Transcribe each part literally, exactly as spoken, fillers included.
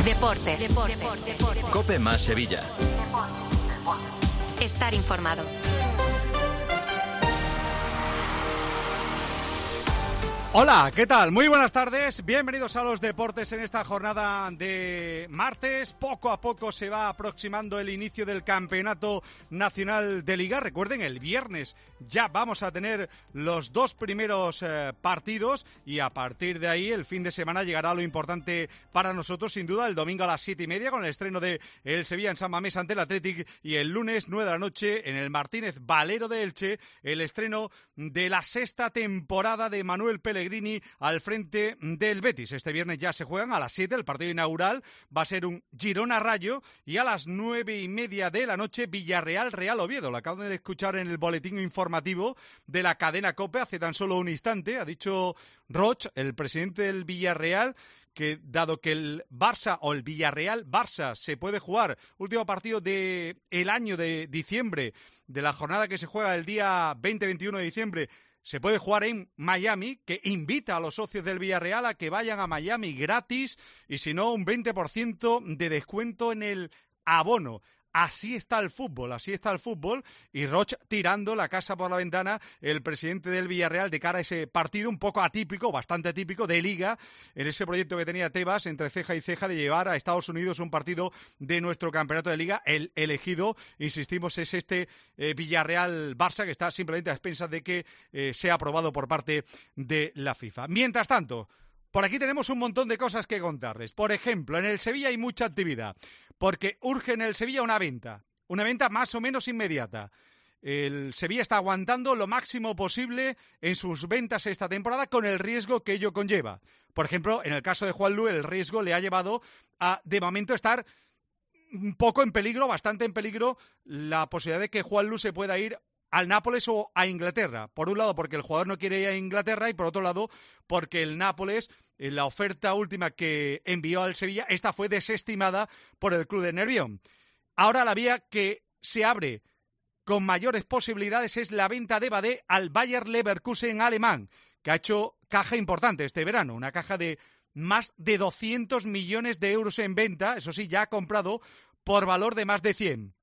Deportes. Deportes. Deportes. COPE más Sevilla. Estar informado. Hola, ¿qué tal? Muy buenas tardes, bienvenidos a los deportes en esta jornada de martes. Poco a poco se va aproximando el inicio del Campeonato Nacional de Liga. Recuerden, el viernes ya vamos a tener los dos primeros eh, partidos y a partir de ahí el fin de semana llegará lo importante para nosotros, sin duda, el domingo a las siete y media con el estreno de el Sevilla en San Mamés ante el Athletic y el lunes nueve de la noche en el Martínez Valero de Elche el estreno de la sexta temporada de Manuel Pellegrini al frente del Betis. Este viernes ya se juegan a las siete, el partido inaugural va a ser un Girona-Rayo y a las nueve y media de la noche Villarreal-Real Oviedo. Lo acabo de escuchar en el boletín informativo de la cadena COPE hace tan solo un instante. Ha dicho Roch, el presidente del Villarreal, que dado que el Barça o el Villarreal-Barça se puede jugar, último partido del año de diciembre, de la jornada que se juega el día veinte veintiuno de diciembre, se puede jugar en Miami, que invita a los socios del Villarreal a que vayan a Miami gratis y si no un veinte por ciento de descuento en el abono. Así está el fútbol, así está el fútbol y Roch tirando la casa por la ventana, el presidente del Villarreal, de cara a ese partido un poco atípico, bastante atípico, de Liga, en ese proyecto que tenía Tebas entre ceja y ceja de llevar a Estados Unidos un partido de nuestro campeonato de Liga. El elegido, insistimos, es este eh, Villarreal-Barça, que está simplemente a expensas de que eh, sea aprobado por parte de la FIFA. Mientras tanto, por aquí tenemos un montón de cosas que contarles. Por ejemplo, en el Sevilla hay mucha actividad, porque urge en el Sevilla una venta, una venta más o menos inmediata. El Sevilla está aguantando lo máximo posible en sus ventas esta temporada con el riesgo que ello conlleva. Por ejemplo, en el caso de Juanlu, el riesgo le ha llevado a, de momento, estar un poco en peligro, bastante en peligro, la posibilidad de que Juanlu se pueda ir al Nápoles o a Inglaterra. Por un lado, porque el jugador no quiere ir a Inglaterra y por otro lado, porque el Nápoles, en la oferta última que envió al Sevilla, esta fue desestimada por el club de Nervión. Ahora la vía que se abre con mayores posibilidades es la venta de Badé al Bayer Leverkusen alemán, que ha hecho caja importante este verano, una caja de más de doscientos millones de euros en venta, eso sí, ya ha comprado por valor de más de cien.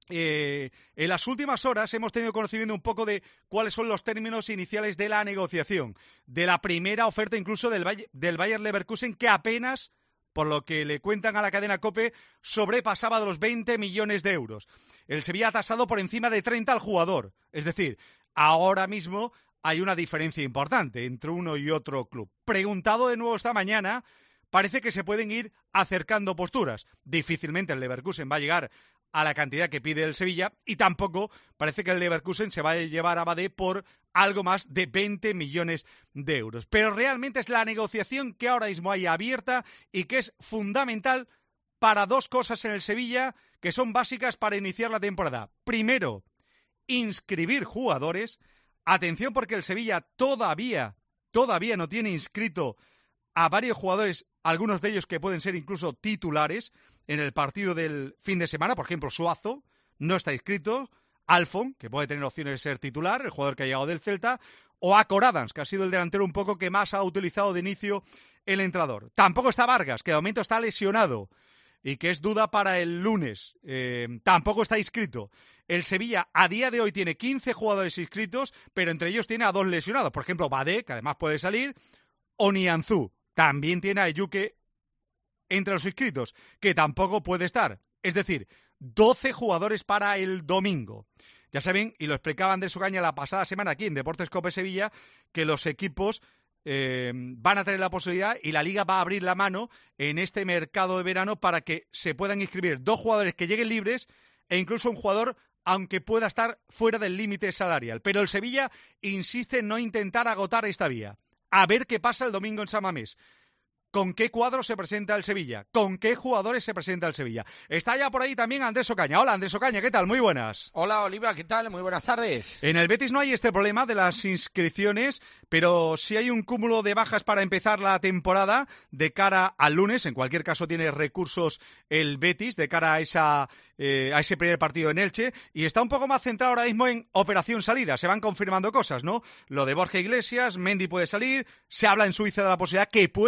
Eh, en las últimas horas hemos tenido conocimiento un poco de cuáles son los términos iniciales de la negociación, de la primera oferta incluso del, Bayer, del Bayer Leverkusen, que apenas, por lo que le cuentan a la cadena COPE, sobrepasaba de los veinte millones de euros. El Sevilla ha tasado por encima de treinta al jugador, es decir, ahora mismo hay una diferencia importante entre uno y otro club. Preguntado de nuevo esta mañana, parece que se pueden ir acercando posturas. Difícilmente el Leverkusen va a llegar a la cantidad que pide el Sevilla y tampoco parece que el Leverkusen se va a llevar a Badé por algo más de veinte millones de euros. Pero realmente es la negociación que ahora mismo hay abierta y que es fundamental para dos cosas en el Sevilla que son básicas para iniciar la temporada. Primero, inscribir jugadores. Atención, porque el Sevilla todavía, todavía no tiene inscrito a varios jugadores, algunos de ellos que pueden ser incluso titulares en el partido del fin de semana. Por ejemplo, Suazo no está inscrito, Alfon, que puede tener opciones de ser titular, el jugador que ha llegado del Celta, o Acor Adams, que ha sido el delantero un poco que más ha utilizado de inicio el entrenador. Tampoco está Vargas, que de momento está lesionado y que es duda para el lunes. Eh, tampoco está inscrito. El Sevilla a día de hoy tiene quince jugadores inscritos, pero entre ellos tiene a dos lesionados. Por ejemplo, Badé, que además puede salir, o Nianzú. También tiene a Eyuke entre los inscritos, que tampoco puede estar. Es decir, doce jugadores para el domingo. Ya saben, y lo explicaba Andrés Ocaña la pasada semana aquí en Deportes COPE Sevilla, que los equipos eh, van a tener la posibilidad y la Liga va a abrir la mano en este mercado de verano para que se puedan inscribir dos jugadores que lleguen libres e incluso un jugador aunque pueda estar fuera del límite salarial. Pero el Sevilla insiste en no intentar agotar esta vía. A ver qué pasa el domingo en San Mamés. ¿Con qué cuadro se presenta el Sevilla? ¿Con qué jugadores se presenta el Sevilla? Está ya por ahí también Andrés Ocaña. Hola, Andrés Ocaña, ¿qué tal? Muy buenas. Hola, Oliva, ¿qué tal? Muy buenas tardes. En el Betis no hay este problema de las inscripciones, pero sí hay un cúmulo de bajas para empezar la temporada de cara al lunes. En cualquier caso tiene recursos el Betis de cara a esa eh, a ese primer partido en Elche y está un poco más centrado ahora mismo en operación salida. Se van confirmando cosas, ¿no? Lo de Borja Iglesias, Mendy puede salir, se habla en Suiza de la posibilidad que pueda salir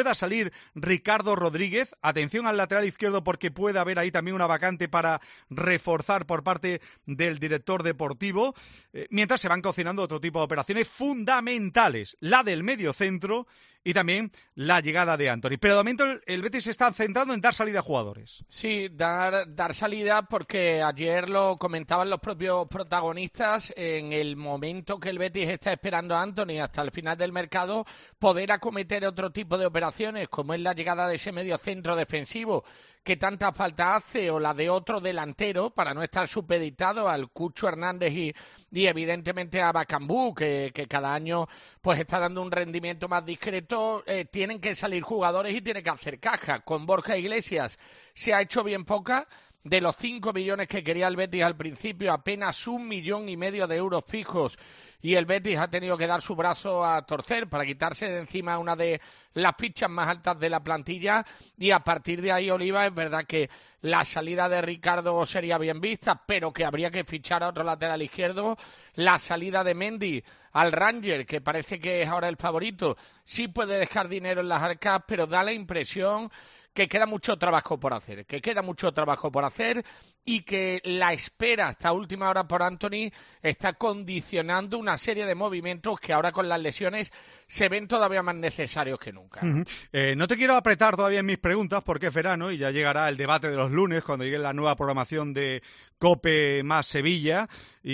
venir Ricardo Rodríguez. Atención al lateral izquierdo porque puede haber ahí también una vacante para reforzar por parte del director deportivo, eh, mientras se van cocinando otro tipo de operaciones fundamentales, la del medio centro y también la llegada de Antony. Pero de momento el, el Betis se está centrando en dar salida a jugadores. Sí, dar, dar salida porque ayer lo comentaban los propios protagonistas, en el momento que el Betis está esperando a Antony hasta el final del mercado, poder acometer otro tipo de operaciones, como es la llegada de ese medio centro defensivo que tanta falta hace, o la de otro delantero, para no estar supeditado al Cucho Hernández y, y evidentemente a Bacambú, que, que cada año pues está dando un rendimiento más discreto. Eh, tienen que salir jugadores y tiene que hacer caja. Con Borja Iglesias se ha hecho bien poca. De los cinco millones que quería el Betis al principio, apenas un millón y medio de euros fijos, y el Betis ha tenido que dar su brazo a torcer para quitarse de encima una de las fichas más altas de la plantilla, y a partir de ahí, Oliva, es verdad que la salida de Ricardo sería bien vista, pero que habría que fichar a otro lateral izquierdo. La salida de Mendy al Ranger, que parece que es ahora el favorito, sí puede dejar dinero en las arcas, pero da la impresión que queda mucho trabajo por hacer, que queda mucho trabajo por hacer y que la espera hasta última hora por Antony está condicionando una serie de movimientos que ahora con las lesiones se ven todavía más necesarios que nunca. Uh-huh. Eh, no te quiero apretar todavía en mis preguntas porque es verano y ya llegará el debate de los lunes cuando llegue la nueva programación de COPE más Sevilla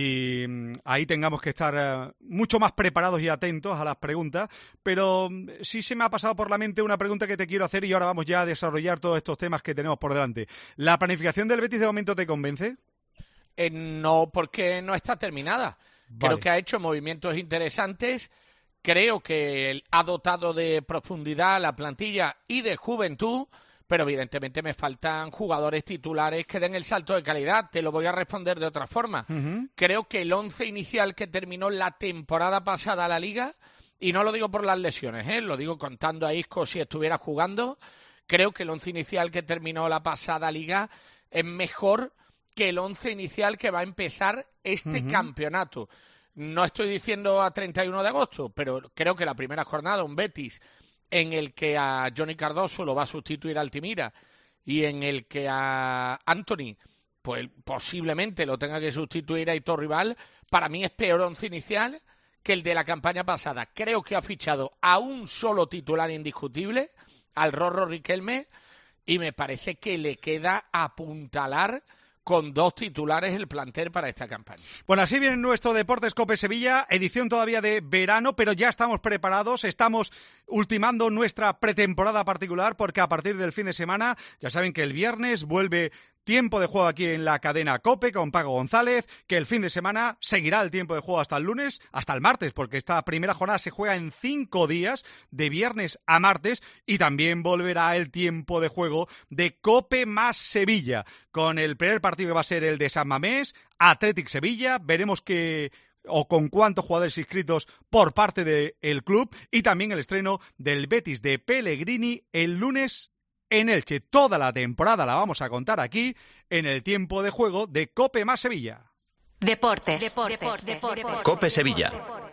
y um, ahí tengamos que estar uh, mucho más preparados y atentos a las preguntas, pero um, sí se me ha pasado por la mente una pregunta que te quiero hacer y ahora vamos ya a desarrollar todos estos temas que tenemos por delante. ¿La planificación del Betis de momento te convence? Eh, no, porque no está terminada. Vale. Creo que ha hecho movimientos interesantes. Creo que ha dotado de profundidad la plantilla y de juventud, pero evidentemente me faltan jugadores titulares que den el salto de calidad. Te lo voy a responder de otra forma. Uh-huh. Creo que el once inicial que terminó la temporada pasada a la Liga, y no lo digo por las lesiones, ¿eh? Lo digo contando a Isco si estuviera jugando, creo que el once inicial que terminó la pasada Liga es mejor que el once inicial que va a empezar este uh-huh. campeonato. No estoy diciendo a treinta y uno de agosto, pero creo que la primera jornada, un Betis en el que a Johnny Cardoso lo va a sustituir Altimira y en el que a Antony pues posiblemente lo tenga que sustituir a Aitor Rival, para mí es peor once inicial que el de la campaña pasada. Creo que ha fichado a un solo titular indiscutible, al Rorro Riquelme, y me parece que le queda apuntalar con dos titulares el plantel para esta campaña. Bueno, así viene nuestro Deportes COPE Sevilla, edición todavía de verano, pero ya estamos preparados, estamos ultimando nuestra pretemporada particular, porque a partir del fin de semana, ya saben que el viernes vuelve tiempo de juego aquí en la cadena COPE con Paco González, que el fin de semana seguirá el tiempo de juego hasta el lunes, hasta el martes, porque esta primera jornada se juega en cinco días, de viernes a martes, y también volverá el tiempo de juego de COPE más Sevilla, con el primer partido que va a ser el de San Mamés, Athletic Sevilla. Veremos qué o con cuántos jugadores inscritos por parte del club, y también el estreno del Betis de Pellegrini el lunes en Elche. Toda la temporada la vamos a contar aquí en el tiempo de juego de COPE más Sevilla. Deportes. Deportes. Deportes. Deportes. COPE Sevilla.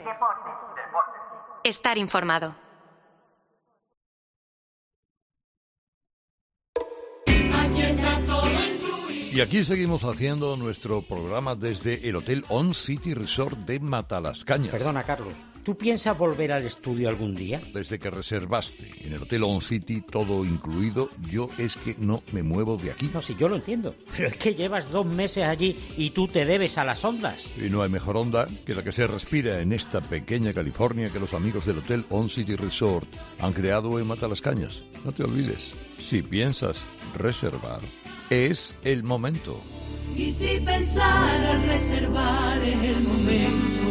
Estar informado. Y aquí seguimos haciendo nuestro programa desde el Hotel On City Resort de Matalascañas. Perdona, Carlos, ¿tú piensas volver al estudio algún día? Desde que reservaste en el Hotel On City todo incluido, yo es que no me muevo de aquí. No, sí, yo lo entiendo, pero es que llevas dos meses allí y tú te debes a las ondas. Y no hay mejor onda que la que se respira en esta pequeña California que los amigos del Hotel On City Resort han creado en Matalascañas. No te olvides, si piensas reservar, es el momento. Y si pensara reservar es el momento.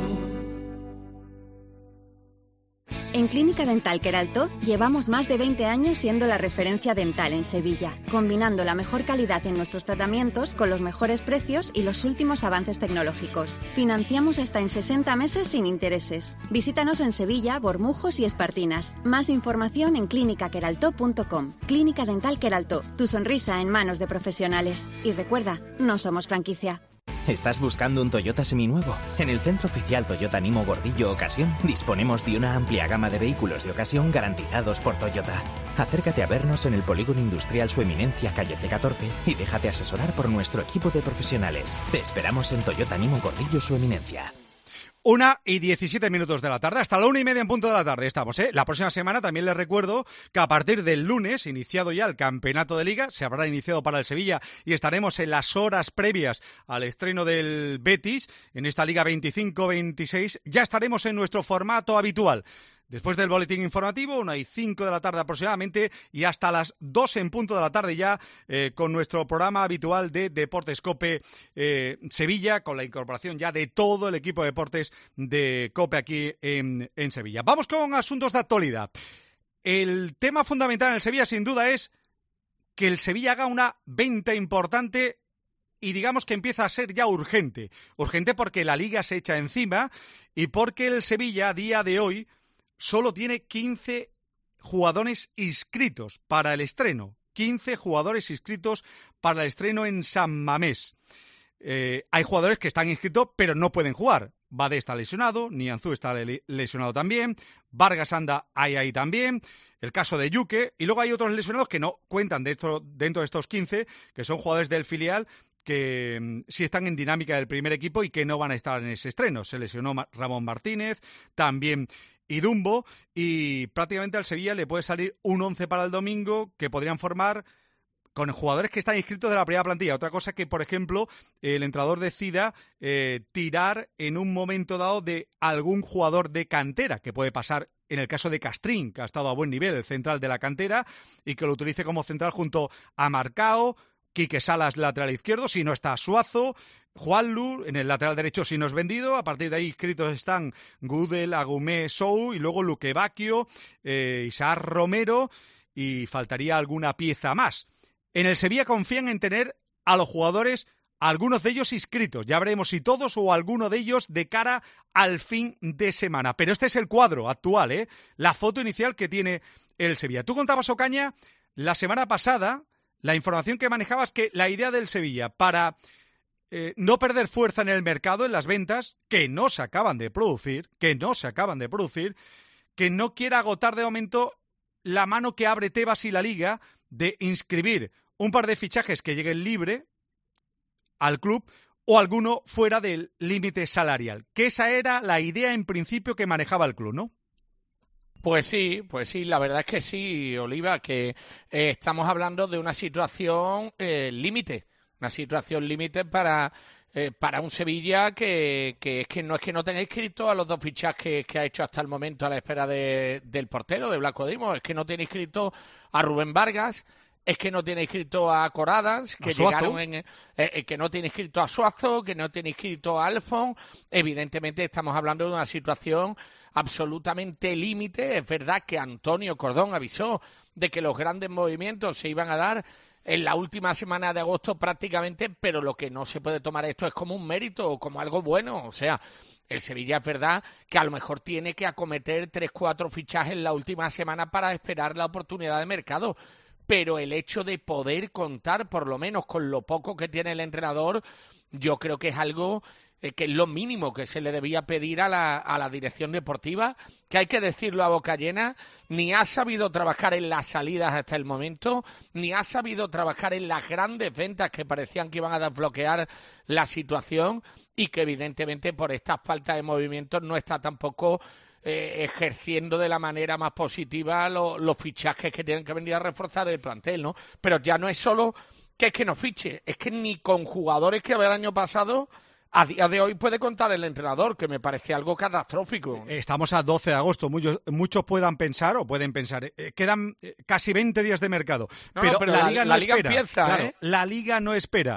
En Clínica Dental Queraltó llevamos más de veinte años siendo la referencia dental en Sevilla, combinando la mejor calidad en nuestros tratamientos con los mejores precios y los últimos avances tecnológicos. Financiamos hasta en sesenta meses sin intereses. Visítanos en Sevilla, Bormujos y Espartinas. Más información en clínica queraltó punto com. Clínica Dental Queraltó, tu sonrisa en manos de profesionales. Y recuerda, no somos franquicia. ¿Estás buscando un Toyota seminuevo? En el Centro Oficial Toyota Nimo Gordillo Ocasión disponemos de una amplia gama de vehículos de ocasión garantizados por Toyota. Acércate a vernos en el Polígono Industrial Su Eminencia, calle C catorce, y déjate asesorar por nuestro equipo de profesionales. Te esperamos en Toyota Nimo Gordillo Su Eminencia. Una y diecisiete minutos de la tarde, hasta la una y media en punto de la tarde estamos, ¿eh? La próxima semana también les recuerdo que a partir del lunes, iniciado ya el campeonato de Liga, se habrá iniciado para el Sevilla y estaremos en las horas previas al estreno del Betis, en esta Liga veinticinco veintiséis, ya estaremos en nuestro formato habitual. Después del boletín informativo, una y cinco de la tarde aproximadamente, y hasta las dos en punto de la tarde ya, eh, con nuestro programa habitual de Deportes COPE eh, Sevilla, con la incorporación ya de todo el equipo de deportes de COPE aquí en, en Sevilla. Vamos con asuntos de actualidad. El tema fundamental en el Sevilla, sin duda, es que el Sevilla haga una venta importante y digamos que empieza a ser ya urgente. Urgente porque la Liga se echa encima y porque el Sevilla, a día de hoy, solo tiene quince jugadores inscritos para el estreno. quince jugadores inscritos para el estreno en San Mamés. Eh, hay jugadores que están inscritos pero no pueden jugar. Badé está lesionado, Nianzú está lesionado también, Vargas anda ahí ahí también, el caso de Yuque, y luego hay otros lesionados que no cuentan dentro, dentro de estos quince, que son jugadores del filial que mm, sí están en dinámica del primer equipo y que no van a estar en ese estreno. Se lesionó Ma- Ramón Martínez, también y Dumbo, y prácticamente al Sevilla le puede salir un once para el domingo que podrían formar con jugadores que están inscritos de la primera plantilla. Otra cosa que, por ejemplo, el entrenador decida eh, tirar en un momento dado de algún jugador de cantera, que puede pasar en el caso de Castrín, que ha estado a buen nivel, el central de la cantera, y que lo utilice como central junto a Marcao, Quique Salas, lateral izquierdo, si no está Suazo, Juanlu, en el lateral derecho si no es vendido. A partir de ahí inscritos están Gudel, Agumé, Sou, y luego Luque Bacchio, eh, Isaac Romero, y faltaría alguna pieza más. En el Sevilla confían en tener a los jugadores, algunos de ellos inscritos. Ya veremos si todos o alguno de ellos de cara al fin de semana. Pero este es el cuadro actual, ¿eh? La foto inicial que tiene el Sevilla. Tú contabas, Ocaña, la semana pasada, la información que manejabas, que la idea del Sevilla para eh, no perder fuerza en el mercado, en las ventas, que no se acaban de producir, que no se acaban de producir, que no quiera agotar de momento la mano que abre Tebas y la Liga de inscribir un par de fichajes que lleguen libre al club o alguno fuera del límite salarial. Que esa era la idea en principio que manejaba el club, ¿no? Pues sí, pues sí, la verdad es que sí, Oliva, que eh, estamos hablando de una situación eh, límite, una situación límite para eh, para un Sevilla que, que es que no es que no tenga inscrito a los dos fichajes que ha hecho hasta el momento a la espera de, del portero, de Blanco Dimo, es que no tiene inscrito a Rubén Vargas, es que no tiene inscrito a Coradas, que llegaron en eh, eh, que no tiene inscrito a Suazo, que no tiene inscrito a Alfon. Evidentemente estamos hablando de una situación absolutamente límite. Es verdad que Antonio Cordón avisó de que los grandes movimientos se iban a dar en la última semana de agosto prácticamente, pero lo que no se puede tomar esto es como un mérito o como algo bueno. O sea, el Sevilla es verdad que a lo mejor tiene que acometer tres, cuatro fichajes en la última semana para esperar la oportunidad de mercado. Pero el hecho de poder contar, por lo menos con lo poco que tiene el entrenador, yo creo que es algo eh, que es lo mínimo que se le debía pedir a la, a la dirección deportiva, que hay que decirlo a boca llena, ni ha sabido trabajar en las salidas hasta el momento, ni ha sabido trabajar en las grandes ventas que parecían que iban a desbloquear la situación, y que evidentemente por esta falta de movimientos no está tampoco Eh, ejerciendo de la manera más positiva lo, los fichajes que tienen que venir a reforzar el plantel, ¿no? Pero ya no es solo que es que no fiche, es que ni con jugadores que había el año pasado, a día de hoy puede contar el entrenador, que me parece algo catastrófico. Estamos a doce de agosto, muchos, muchos puedan pensar o pueden pensar, eh, quedan eh, casi veinte días de mercado, no, pero, no, pero la, la Liga no la Liga espera. empieza, claro, ¿eh? La Liga no espera.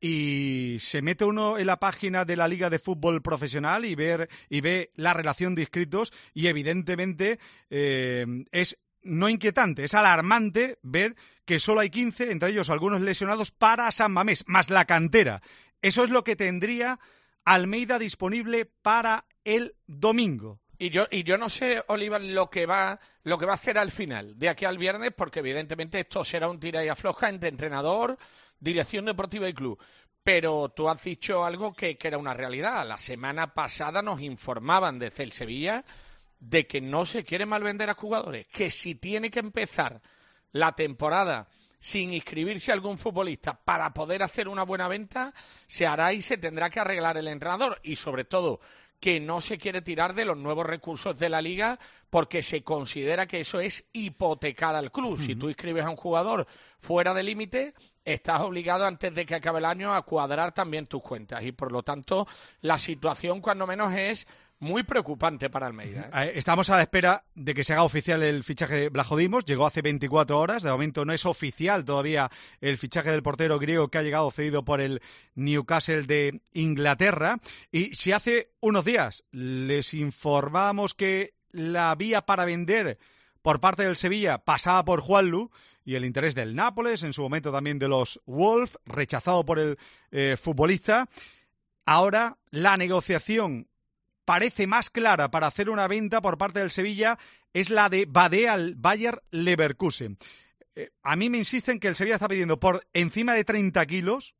Y se mete uno en la página de la Liga de Fútbol Profesional y ver y ve la relación de inscritos y evidentemente eh, es no inquietante, es alarmante ver que solo hay quince, entre ellos algunos lesionados, para San Mamés, más la cantera. Eso es lo que tendría Almeida disponible para el domingo. Y yo y yo no sé, Oliva, lo que va lo que va a hacer al final, de aquí al viernes, porque evidentemente esto será un tira y afloja entre entrenador, dirección deportiva y club. Pero tú has dicho algo que, que era una realidad. La semana pasada nos informaban desde el Sevilla de que no se quiere malvender a jugadores, que si tiene que empezar la temporada sin inscribirse algún futbolista para poder hacer una buena venta, se hará y se tendrá que arreglar el entrenador. Y sobre todo, que no se quiere tirar de los nuevos recursos de la Liga porque se considera que eso es hipotecar al club. Uh-huh. Si tú inscribes a un jugador fuera de límite, estás obligado antes de que acabe el año a cuadrar también tus cuentas. Y por lo tanto, la situación cuando menos es muy preocupante para Almeida, ¿eh? Estamos a la espera de que se haga oficial el fichaje de Vlaho Dimos. Llegó hace veinticuatro horas. De momento no es oficial todavía el fichaje del portero griego que ha llegado cedido por el Newcastle de Inglaterra. Y si hace unos días les informábamos que la vía para vender por parte del Sevilla pasaba por Juanlu y el interés del Nápoles, en su momento también de los Wolves, rechazado por el eh, futbolista, ahora la negociación parece más clara para hacer una venta por parte del Sevilla es la de Badé al Bayer Leverkusen. Eh, a mí me insisten que el Sevilla está pidiendo por encima de treinta kilos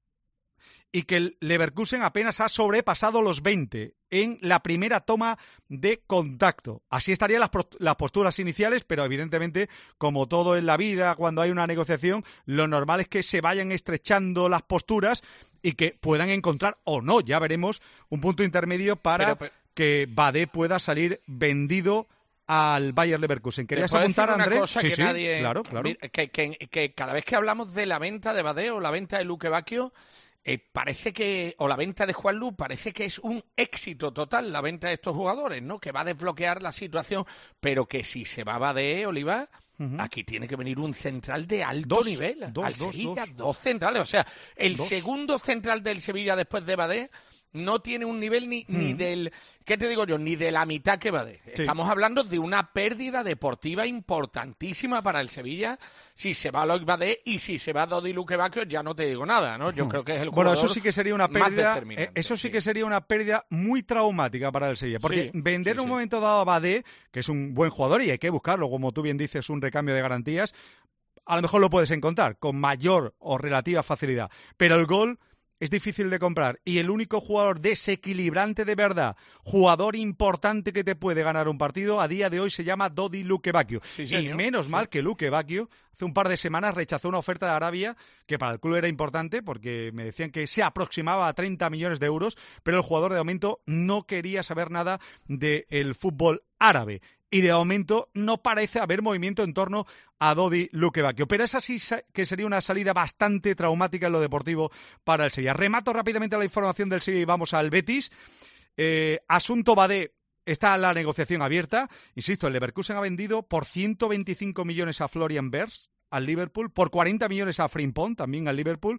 y que el Leverkusen apenas ha sobrepasado los veinte en la primera toma de contacto. Así estarían las, las posturas iniciales, pero evidentemente, como todo en la vida, cuando hay una negociación, lo normal es que se vayan estrechando las posturas y que puedan encontrar, o no, ya veremos, un punto intermedio para pero, pero... que Badé pueda salir vendido al Bayer Leverkusen. ¿Querías apuntar, Andrés? Cosa sí, que sí, nadie... claro, claro. Que, que, que cada vez que hablamos de la venta de Badé o la venta de Luque Bacchio, eh, parece que, o la venta de Juanlu, parece que es un éxito total la venta de estos jugadores, ¿no? Que va a desbloquear la situación, pero que si se va Badé, Oliva, uh-huh. aquí tiene que venir un central de alto dos, nivel. Dos, al dos, Sevilla, dos. dos centrales. O sea, el dos. segundo central del Sevilla después de Badé no tiene un nivel ni, hmm. ni del, ¿qué te digo yo? Ni de la mitad que Badé. Sí. Estamos hablando de una pérdida deportiva importantísima para el Sevilla. Si se va Loic Badé y si se va Dodi Luque Bacchio, ya no te digo nada, ¿no? Yo hmm. creo que es el jugador. Bueno, eso sí que sería una pérdida. Eh, eso sí, sí que sería una pérdida muy traumática para el Sevilla, porque sí, vender sí, en un sí. momento dado a Badé, que es un buen jugador y hay que buscarlo, como tú bien dices, un recambio de garantías, a lo mejor lo puedes encontrar con mayor o relativa facilidad, pero el gol es difícil de comprar y el único jugador desequilibrante de verdad, jugador importante que te puede ganar un partido, a día de hoy se llama Dodi Luque Bacchio. Sí, y menos sí. mal que Luque Bacchio hace un par de semanas rechazó una oferta de Arabia que para el club era importante porque me decían que se aproximaba a treinta millones de euros, pero el jugador de momento no quería saber nada del fútbol árabe. Y de momento no parece haber movimiento en torno a Dodi Luque Bacchio. Pero esa sí que sería una salida bastante traumática en lo deportivo para el Sevilla. Remato rápidamente la información del Sevilla y vamos al Betis. Eh, asunto Badé, está la negociación abierta. Insisto, el Leverkusen ha vendido por ciento veinticinco millones a Florian Wirtz al Liverpool, por cuarenta millones a Frimpong, también al Liverpool,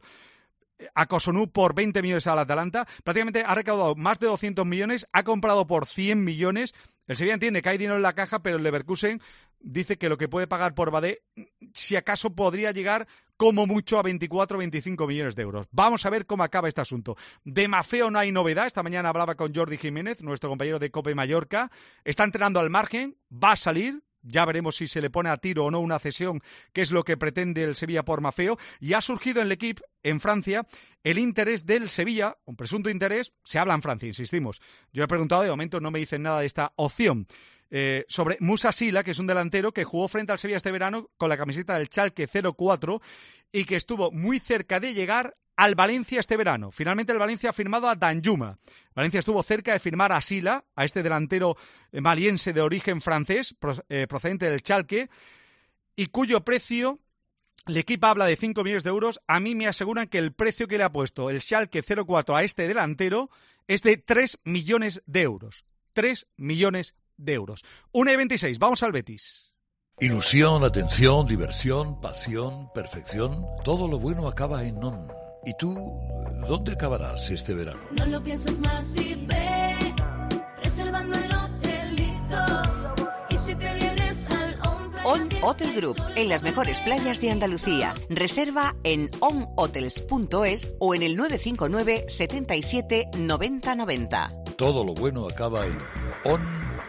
a Cotonou por veinte millones al Atalanta. Prácticamente ha recaudado más de doscientos millones, ha comprado por cien millones. El Sevilla entiende que hay dinero en la caja, pero el Leverkusen dice que lo que puede pagar por Badé, si acaso podría llegar como mucho a veinticuatro o veinticinco millones de euros. Vamos a ver cómo acaba este asunto. De Maffeo no hay novedad. Esta mañana hablaba con Jordi Jiménez, nuestro compañero de COPE Mallorca. Está entrenando al margen, va a salir. Ya veremos si se le pone a tiro o no una cesión, que es lo que pretende el Sevilla por Maffeo. Y ha surgido en el equipo, en Francia, el interés del Sevilla, un presunto interés, se habla en Francia, insistimos. Yo he preguntado, de momento no me dicen nada de esta opción. Eh, sobre Musa Sila, que es un delantero que jugó frente al Sevilla este verano con la camiseta del Schalke cero cuatro y que estuvo muy cerca de llegar al Valencia este verano. Finalmente el Valencia ha firmado a Danjuma. Valencia estuvo cerca de firmar a Sila, a este delantero maliense de origen francés, procedente del Schalke, y cuyo precio, el equipo habla de cinco millones de euros. A mí me aseguran que el precio que le ha puesto el Schalke cero cuatro a este delantero es de tres millones de euros. tres millones de euros. una y veintiséis, vamos al Betis. Ilusión, atención, diversión, pasión, perfección. Todo lo bueno acaba en Non. ¿Y tú, dónde acabarás este verano? No lo pienses más y ve, reservando el hotelito. Y si te vienes al On On Hotel Group, en las mejores playas de Andalucía. Reserva en on hotels punto es o en el nueve cinco nueve, setenta y siete, noventa noventa. Todo lo bueno acaba en On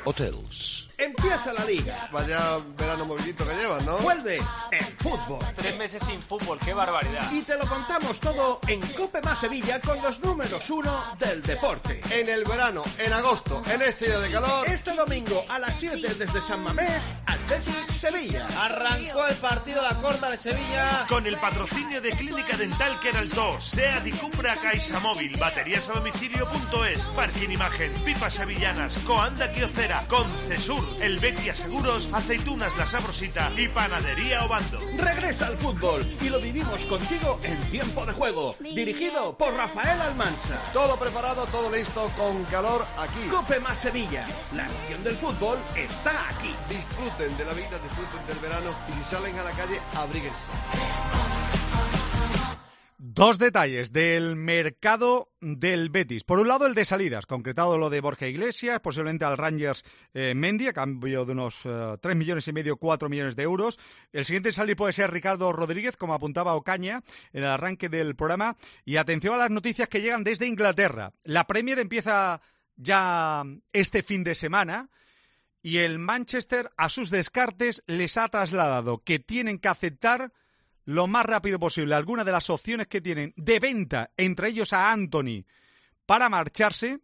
Hotels. Empieza la liga. Vaya verano movidito que llevas, ¿no? Vuelve el fútbol. Tres meses sin fútbol, qué barbaridad. Y te lo contamos todo en Cope Más Sevilla con los números uno del deporte. En el verano, en agosto, en este día de calor. Este domingo a las siete desde San Mamés, Athletic Sevilla. Arrancó el partido La Corta de Sevilla. Con el patrocinio de Clínica Dental Queraltó, SEAT y Cupra CaixaMóvil, baterías a domicilio punto es, Parking Imagen, Pipas Sevillanas, Coanda Quiocera, Concesur, El Betia Seguros, Aceitunas La Sabrosita y Panadería Obando. Regresa al fútbol y lo vivimos contigo en Tiempo de Juego. Dirigido por Rafael Almansa. Todo preparado, todo listo, con calor aquí. Cope Más Sevilla. La emoción del fútbol está aquí. Disfruten de la vida, disfruten del verano y si salen a la calle, abríguense. Dos detalles del mercado del Betis. Por un lado, el de salidas, concretado lo de Borja Iglesias, posiblemente al Rangers eh, Mendy, a cambio de unos uh, tres millones y medio, cuatro millones de euros. El siguiente en salir puede ser Ricardo Rodríguez, como apuntaba Ocaña en el arranque del programa. Y atención a las noticias que llegan desde Inglaterra. La Premier empieza ya este fin de semana y el Manchester a sus descartes les ha trasladado que tienen que aceptar lo más rápido posible algunas de las opciones que tienen de venta, entre ellos a Anthony, para marcharse,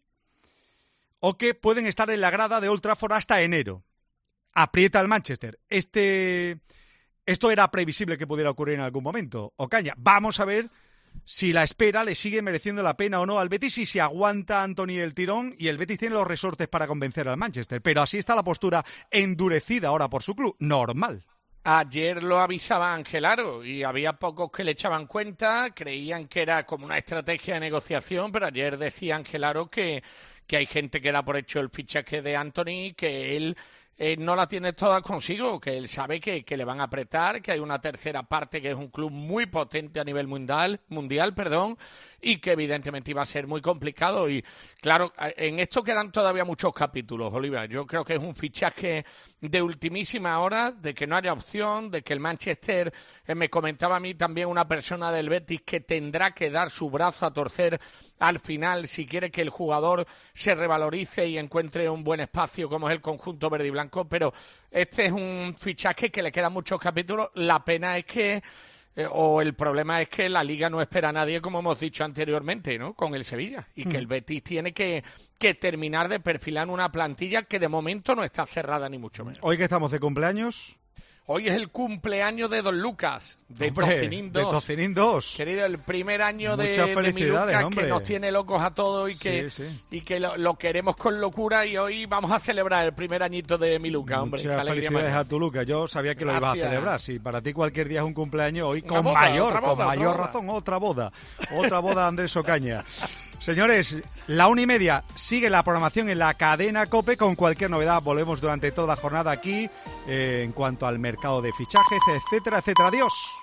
o que pueden estar en la grada de Old Trafford hasta enero. Aprieta el Manchester. Este, esto era previsible que pudiera ocurrir en algún momento. Ocaña, vamos a ver si la espera le sigue mereciendo la pena o no al Betis y si aguanta Anthony el tirón y el Betis tiene los resortes para convencer al Manchester. Pero así está la postura endurecida ahora por su club. Normal. Ayer lo avisaba Ángel Aro y había pocos que le echaban cuenta, creían que era como una estrategia de negociación, pero ayer decía Ángel Aro que, que hay gente que da por hecho el fichaje de Anthony, que él eh, no la tiene toda consigo, que él sabe que, que le van a apretar, que hay una tercera parte que es un club muy potente a nivel mundial, mundial, perdón, y que evidentemente iba a ser muy complicado. Y claro, en esto quedan todavía muchos capítulos, Oliva. Yo creo que es un fichaje de ultimísima hora, de que no haya opción, de que el Manchester, eh, me comentaba a mí también una persona del Betis, que tendrá que dar su brazo a torcer al final si quiere que el jugador se revalorice y encuentre un buen espacio como es el conjunto verde y blanco. Pero este es un fichaje que le quedan muchos capítulos. La pena es que Eh, o el problema es que la Liga no espera a nadie, como hemos dicho anteriormente, ¿no? Con el Sevilla. Y que el Betis tiene que, que terminar de perfilar una plantilla que de momento no está cerrada ni mucho menos. Hoy que estamos de cumpleaños. Hoy es el cumpleaños de Don Lucas, de hombre, Tocinín dos. De Tocinín dos. Querido, el primer año de, Muchas de mi Lucas, hombre. que nos tiene locos a todos y que, sí, sí. Y que lo, lo queremos con locura, y hoy vamos a celebrar el primer añito de mi Lucas, hombre. Muchas felicidades a tu Lucas. Yo sabía que Gracias. lo ibas a celebrar. Si para ti cualquier día es un cumpleaños, hoy con boda, mayor, otra boda, con mayor otra razón, otra boda. Otra boda de Andrés Ocaña. Señores, la una y media sigue la programación en la cadena COPE con cualquier novedad. Volvemos durante toda la jornada aquí eh, en cuanto al mercado de fichajes, etcétera, etcétera. Adiós.